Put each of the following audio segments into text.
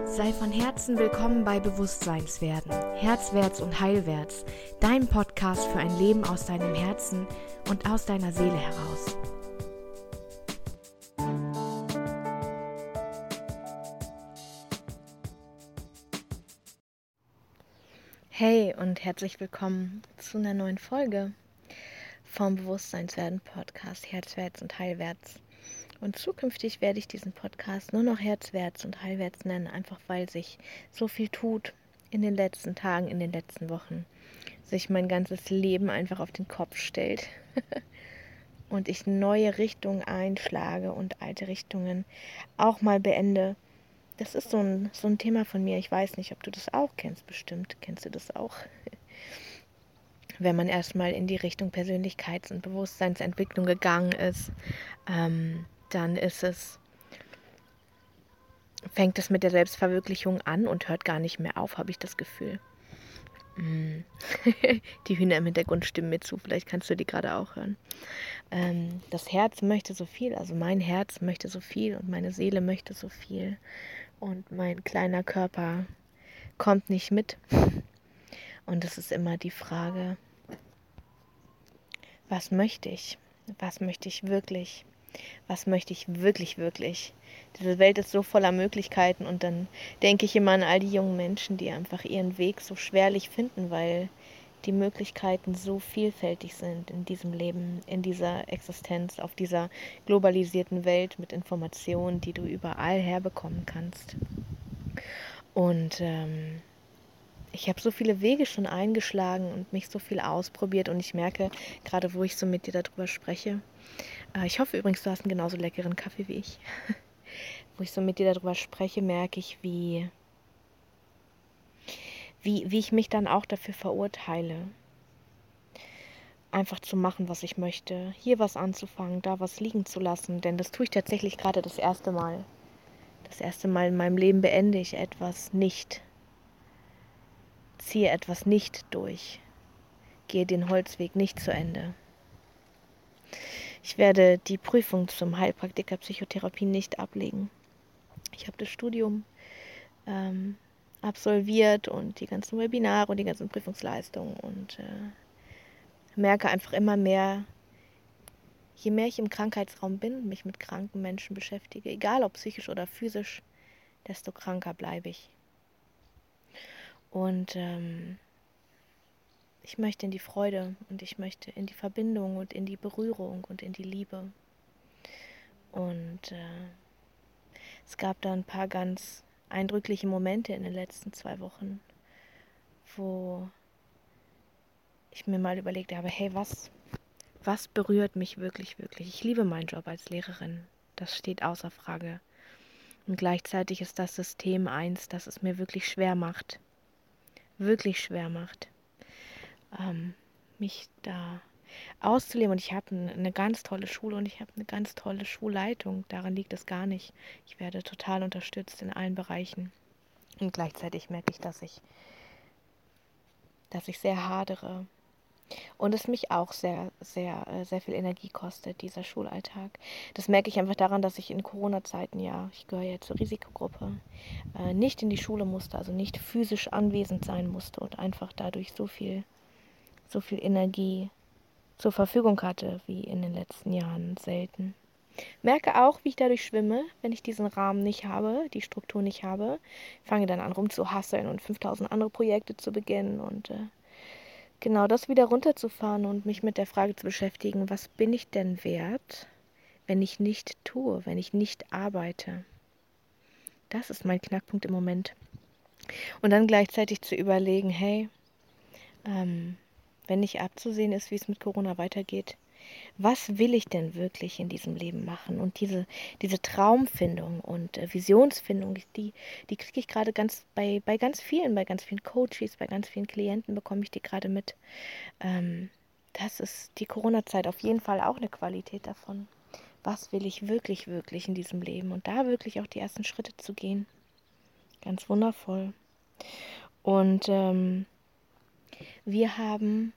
Sei von Herzen willkommen bei Bewusstseinswerden, Herzwärts und Heilwärts, dein Podcast für ein Leben aus deinem Herzen und aus deiner Seele heraus. Hey und herzlich willkommen zu einer neuen Folge vom Bewusstseinswerden Podcast Herzwärts und Heilwärts. Und zukünftig werde ich diesen Podcast nur noch Herzwärts und Heilwärts nennen, einfach weil sich so viel tut in den letzten Tagen, in den letzten Wochen. Sich mein ganzes Leben einfach auf den Kopf stellt und ich neue Richtungen einschlage und alte Richtungen auch mal beende. Das ist so ein Thema von mir. Ich weiß nicht, ob du das auch kennst, bestimmt kennst du das auch. Wenn man erstmal in die Richtung Persönlichkeits- und Bewusstseinsentwicklung gegangen ist, dann fängt es mit der Selbstverwirklichung an und hört gar nicht mehr auf, habe ich das Gefühl. Die Hühner im Hintergrund stimmen mir zu, vielleicht kannst du die gerade auch hören. Das Herz möchte so viel, also mein Herz möchte so viel und meine Seele möchte so viel und mein kleiner Körper kommt nicht mit. Und es ist immer die Frage, was möchte ich? Was möchte ich wirklich? Was möchte ich wirklich, wirklich? Diese Welt ist so voller Möglichkeiten und dann denke ich immer an all die jungen Menschen, die einfach ihren Weg so schwerlich finden, weil die Möglichkeiten so vielfältig sind in diesem Leben, in dieser Existenz, auf dieser globalisierten Welt mit Informationen, die du überall herbekommen kannst. Und ich habe so viele Wege schon eingeschlagen und mich so viel ausprobiert und ich merke, gerade wo ich so mit dir darüber spreche, ich hoffe übrigens, du hast einen genauso leckeren Kaffee wie ich. Wo ich so mit dir darüber spreche, merke ich, wie ich mich dann auch dafür verurteile, einfach zu machen, was ich möchte, hier was anzufangen, da was liegen zu lassen, denn das tue ich tatsächlich gerade das erste Mal. Das erste Mal in meinem Leben beende ich etwas nicht, ziehe etwas nicht durch, gehe den Holzweg nicht zu Ende. Ich werde die Prüfung zum Heilpraktiker Psychotherapie nicht ablegen. Ich habe das Studium absolviert und die ganzen Webinare und die ganzen Prüfungsleistungen und merke einfach immer mehr, je mehr ich im Krankheitsraum bin, mich mit kranken Menschen beschäftige, egal ob psychisch oder physisch, desto kranker bleibe ich. Und ich möchte in die Freude und ich möchte in die Verbindung und in die Berührung und in die Liebe. Und es gab da ein paar ganz eindrückliche Momente in den letzten 2 Wochen, wo ich mir mal überlegt habe, hey, was berührt mich wirklich, wirklich? Ich liebe meinen Job als Lehrerin. Das steht außer Frage. Und gleichzeitig ist das System eins, das es mir wirklich schwer macht, mich da auszuleben. Und ich habe eine ganz tolle Schule und ich habe eine ganz tolle Schulleitung. Daran liegt es gar nicht. Ich werde total unterstützt in allen Bereichen. Und gleichzeitig merke ich, dass ich sehr hadere. Und es mich auch sehr, sehr, sehr viel Energie kostet, dieser Schulalltag. Das merke ich einfach daran, dass ich in Corona-Zeiten, ja, ich gehöre ja zur Risikogruppe, nicht in die Schule musste, also nicht physisch anwesend sein musste und einfach dadurch so viel Energie zur Verfügung hatte, wie in den letzten Jahren selten. Merke auch, wie ich dadurch schwimme, wenn ich diesen Rahmen nicht habe, die Struktur nicht habe. Fange dann an rumzuhasseln und 5000 andere Projekte zu beginnen und genau das wieder runterzufahren und mich mit der Frage zu beschäftigen, was bin ich denn wert, wenn ich nicht tue, wenn ich nicht arbeite? Das ist mein Knackpunkt im Moment. Und dann gleichzeitig zu überlegen, hey, wenn nicht abzusehen ist, wie es mit Corona weitergeht, was will ich denn wirklich in diesem Leben machen? Und diese Traumfindung und Visionsfindung, die kriege ich gerade bei ganz vielen Coaches, bei ganz vielen Klienten bekomme ich die gerade mit. Das ist die Corona-Zeit auf jeden Fall auch eine Qualität davon. Was will ich wirklich, wirklich in diesem Leben? Und da wirklich auch die ersten Schritte zu gehen. Ganz wundervoll. Und wir haben,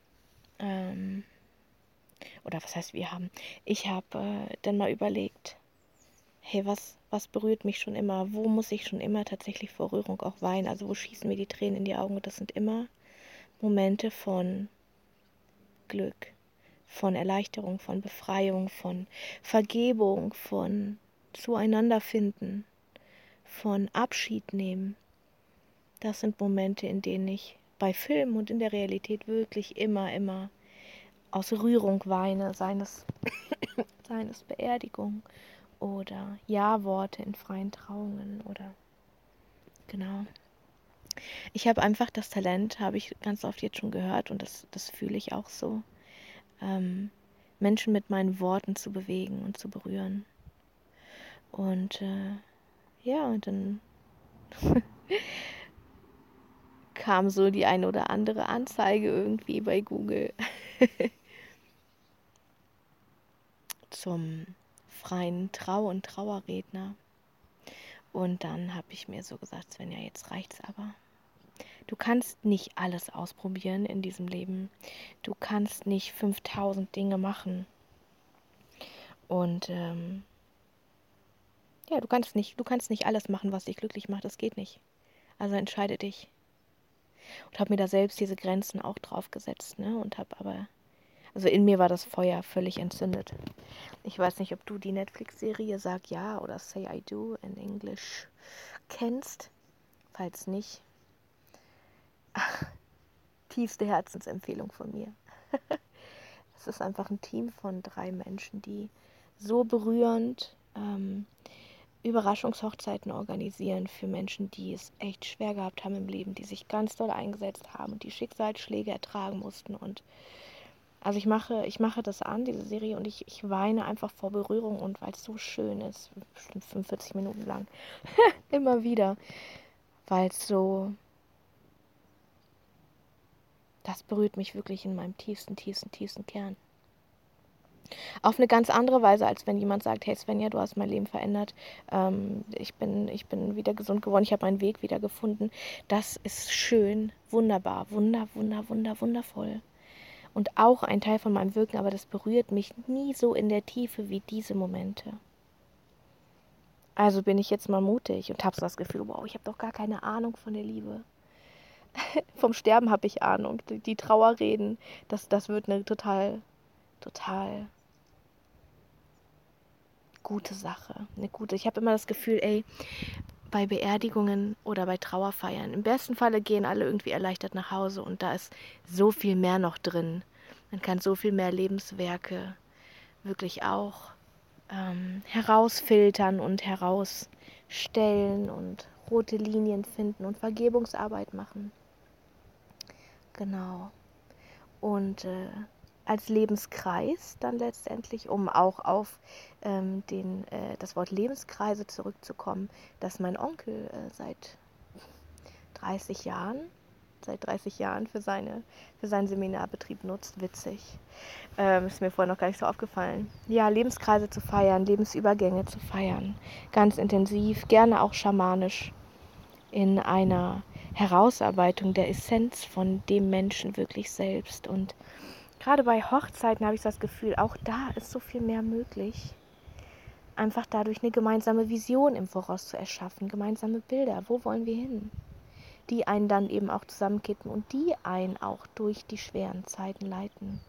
oder was heißt wir haben? Ich habe dann mal überlegt, hey, was berührt mich schon immer? Wo muss ich schon immer tatsächlich vor Rührung auch weinen? Also wo schießen mir die Tränen in die Augen? Und das sind immer Momente von Glück, von Erleichterung, von Befreiung, von Vergebung, von Zueinanderfinden, von Abschied nehmen. Das sind Momente, in denen ich bei Filmen und in der Realität wirklich immer aus Rührung weine, seien es Beerdigung oder Ja-Worte in freien Trauungen oder genau. Ich habe einfach das Talent, habe ich ganz oft jetzt schon gehört und das fühle ich auch so, Menschen mit meinen Worten zu bewegen und zu berühren. Und ja, und dann kam so die eine oder andere Anzeige irgendwie bei Google zum freien und Trauerredner. Und dann habe ich mir so gesagt, Svenja, jetzt reicht's aber. Du kannst nicht alles ausprobieren in diesem Leben. Du kannst nicht 5000 Dinge machen. Und ja, du kannst nicht alles machen, was dich glücklich macht. Das geht nicht. Also entscheide dich. Und habe mir da selbst diese Grenzen auch drauf gesetzt, ne? Und habe aber, also in mir war das Feuer völlig entzündet. Ich weiß nicht, ob du die Netflix-Serie Sag Ja oder Say I Do in Englisch kennst. Falls nicht, tiefste Herzensempfehlung von mir. Es ist einfach ein Team von 3 Menschen, die so berührend Überraschungshochzeiten organisieren für Menschen, die es echt schwer gehabt haben im Leben, die sich ganz doll eingesetzt haben und die Schicksalsschläge ertragen mussten. Und also ich mache das an, diese Serie, und ich weine einfach vor Berührung und weil es so schön ist, bestimmt 45 Minuten lang, immer wieder, weil es so, das berührt mich wirklich in meinem tiefsten Kern. Auf eine ganz andere Weise, als wenn jemand sagt, hey Svenja, du hast mein Leben verändert, ich bin wieder gesund geworden, ich habe meinen Weg wieder gefunden. Das ist schön, wunderbar, wundervoll. Und auch ein Teil von meinem Wirken, aber das berührt mich nie so in der Tiefe wie diese Momente. Also bin ich jetzt mal mutig und habe so das Gefühl, wow, ich habe doch gar keine Ahnung von der Liebe. Vom Sterben habe ich Ahnung. Die Trauerreden, das wird eine total gute Sache. Ich habe immer das Gefühl, ey, bei Beerdigungen oder bei Trauerfeiern, im besten Falle gehen alle irgendwie erleichtert nach Hause und da ist so viel mehr noch drin. Man kann so viel mehr Lebenswerke wirklich auch herausfiltern und herausstellen und rote Linien finden und Vergebungsarbeit machen. Genau. Und als Lebenskreis dann letztendlich, um auch auf das Wort Lebenskreise zurückzukommen, dass mein Onkel seit 30 Jahren für seinen Seminarbetrieb nutzt. Witzig. Ist mir vorher noch gar nicht so aufgefallen. Ja, Lebenskreise zu feiern, Lebensübergänge zu feiern. Ganz intensiv, gerne auch schamanisch in einer Herausarbeitung der Essenz von dem Menschen wirklich selbst. Und gerade bei Hochzeiten habe ich das Gefühl, auch da ist so viel mehr möglich. Einfach dadurch eine gemeinsame Vision im Voraus zu erschaffen, gemeinsame Bilder. Wo wollen wir hin? Die einen dann eben auch zusammenkitten und die einen auch durch die schweren Zeiten leiten.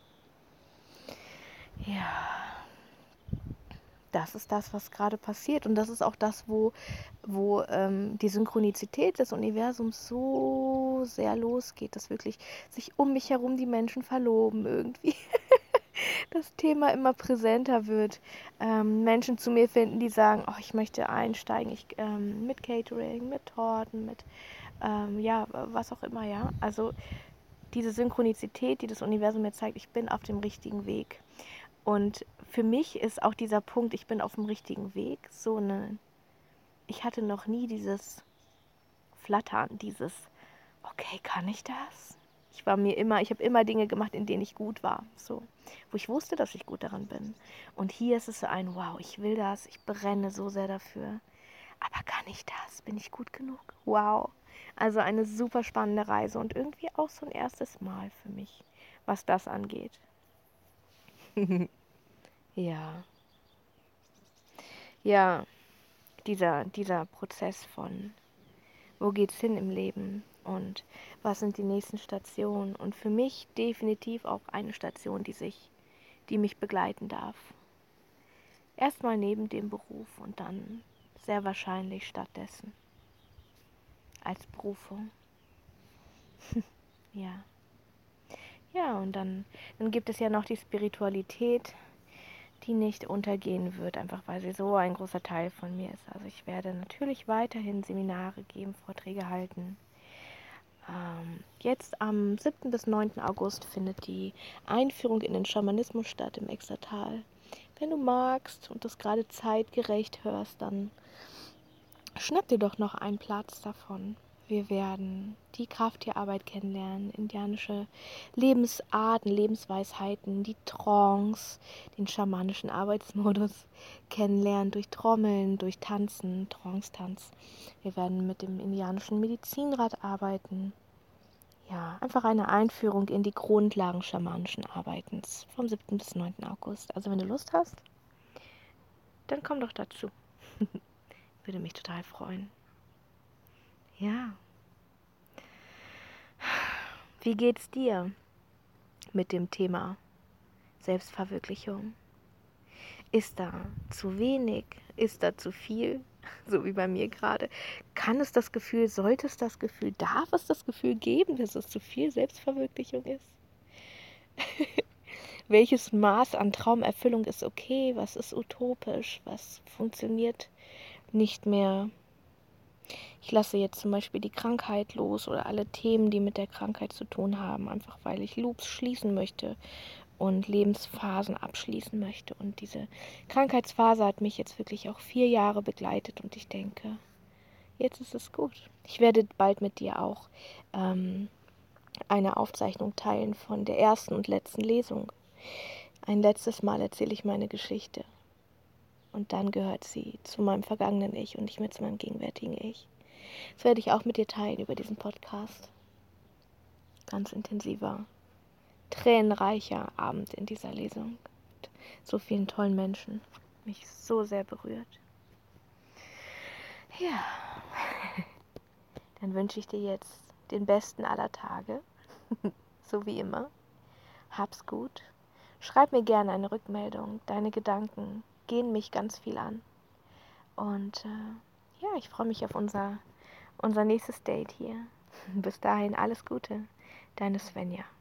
Ja, das ist das, was gerade passiert. Und das ist auch das, wo die Synchronizität des Universums so sehr losgeht, dass wirklich sich um mich herum die Menschen verloben irgendwie. Das Thema immer präsenter wird. Menschen zu mir finden, die sagen, oh, ich möchte einsteigen, mit Catering, mit Torten, mit ja, was auch immer, ja. Also diese Synchronizität, die das Universum mir zeigt, ich bin auf dem richtigen Weg. Und für mich ist auch dieser Punkt, ich bin auf dem richtigen Weg, ich hatte noch nie dieses Flattern, dieses, okay, kann ich das? Ich habe immer Dinge gemacht, in denen ich gut war, so, wo ich wusste, dass ich gut daran bin. Und hier ist es so ein, wow, ich will das, ich brenne so sehr dafür. Aber kann ich das? Bin ich gut genug? Wow. Also eine super spannende Reise und irgendwie auch so ein erstes Mal für mich, was das angeht. Ja. Ja, dieser Prozess von, wo geht's hin im Leben und was sind die nächsten Stationen? Und für mich definitiv auch eine Station, die mich begleiten darf. Erstmal neben dem Beruf und dann sehr wahrscheinlich stattdessen als Berufung. Ja. Ja, und dann gibt es ja noch die Spiritualität, die nicht untergehen wird, einfach weil sie so ein großer Teil von mir ist. Also ich werde natürlich weiterhin Seminare geben, Vorträge halten. Jetzt am 7. bis 9. August findet die Einführung in den Schamanismus statt im Exertal. Wenn du magst und das gerade zeitgerecht hörst, dann schnapp dir doch noch einen Platz davon. Wir werden die Krafttierarbeit kennenlernen, indianische Lebensarten, Lebensweisheiten, die Trance, den schamanischen Arbeitsmodus kennenlernen durch Trommeln, durch Tanzen, Trance-Tanz. Wir werden mit dem indianischen Medizinrad arbeiten. Ja, einfach eine Einführung in die Grundlagen schamanischen Arbeitens vom 7. bis 9. August. Also wenn du Lust hast, dann komm doch dazu. Würde mich total freuen. Ja. Wie geht's dir mit dem Thema Selbstverwirklichung? Ist da zu wenig? Ist da zu viel? So wie bei mir gerade. Kann es das Gefühl, sollte es das Gefühl, darf es das Gefühl geben, dass es zu viel Selbstverwirklichung ist? Welches Maß an Traumerfüllung ist okay? Was ist utopisch? Was funktioniert nicht mehr? Ich lasse jetzt zum Beispiel die Krankheit los oder alle Themen, die mit der Krankheit zu tun haben, einfach weil ich Loops schließen möchte und Lebensphasen abschließen möchte. Und diese Krankheitsphase hat mich jetzt wirklich auch 4 Jahre begleitet und ich denke, jetzt ist es gut. Ich werde bald mit dir auch eine Aufzeichnung teilen von der ersten und letzten Lesung. Ein letztes Mal erzähle ich meine Geschichte und dann gehört sie zu meinem vergangenen Ich und nicht mehr zu meinem gegenwärtigen Ich. Das werde ich auch mit dir teilen über diesen Podcast. Ganz intensiver, tränenreicher Abend in dieser Lesung. Mit so vielen tollen Menschen. Mich so sehr berührt. Ja, dann wünsche ich dir jetzt den besten aller Tage. So wie immer. Hab's gut. Schreib mir gerne eine Rückmeldung. Deine Gedanken gehen mich ganz viel an. Und ja, ich freue mich auf unser nächstes Date hier. Bis dahin alles Gute. Deine Svenja.